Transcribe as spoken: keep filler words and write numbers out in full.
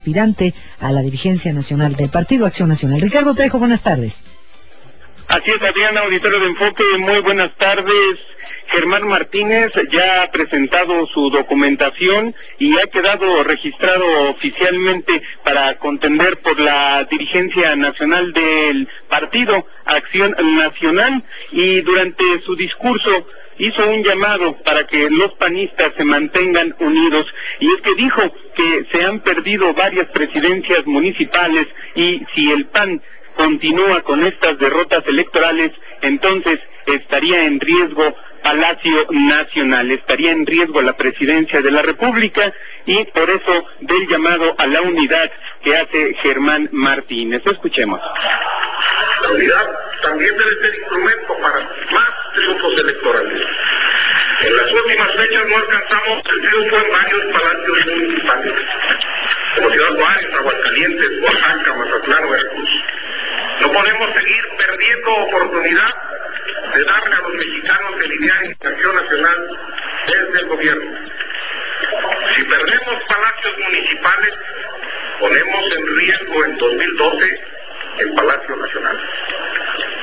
aspirante a la dirigencia nacional del Partido Acción Nacional. Ricardo Trejo, buenas tardes. Así es, Adriana, auditorio de Enfoque, muy buenas tardes. Germán Martínez ya ha presentado su documentación y ha quedado registrado oficialmente para contender por la dirigencia nacional del Partido Acción Nacional, y durante su discurso hizo un llamado para que los panistas se mantengan unidos, y es que dijo que se han perdido varias presidencias municipales y si el P A N continúa con estas derrotas electorales, entonces estaría en riesgo Palacio Nacional, estaría en riesgo la presidencia de la República, y por eso del llamado a la unidad que hace Germán Martínez. Escuchemos. La unidad también debe ser instrumento para más triunfos electorales. En las últimas fechas no alcanzamos el triunfo en varios palacios municipales, como Ciudad Juárez, Aguascalientes, Oaxaca, Mazatlán, Veracruz. No podemos seguir perdiendo oportunidad de darle a los mexicanos el ideal de acción nacional desde el gobierno. Si perdemos palacios municipales, ponemos en riesgo en dos mil doce el Palacio Nacional.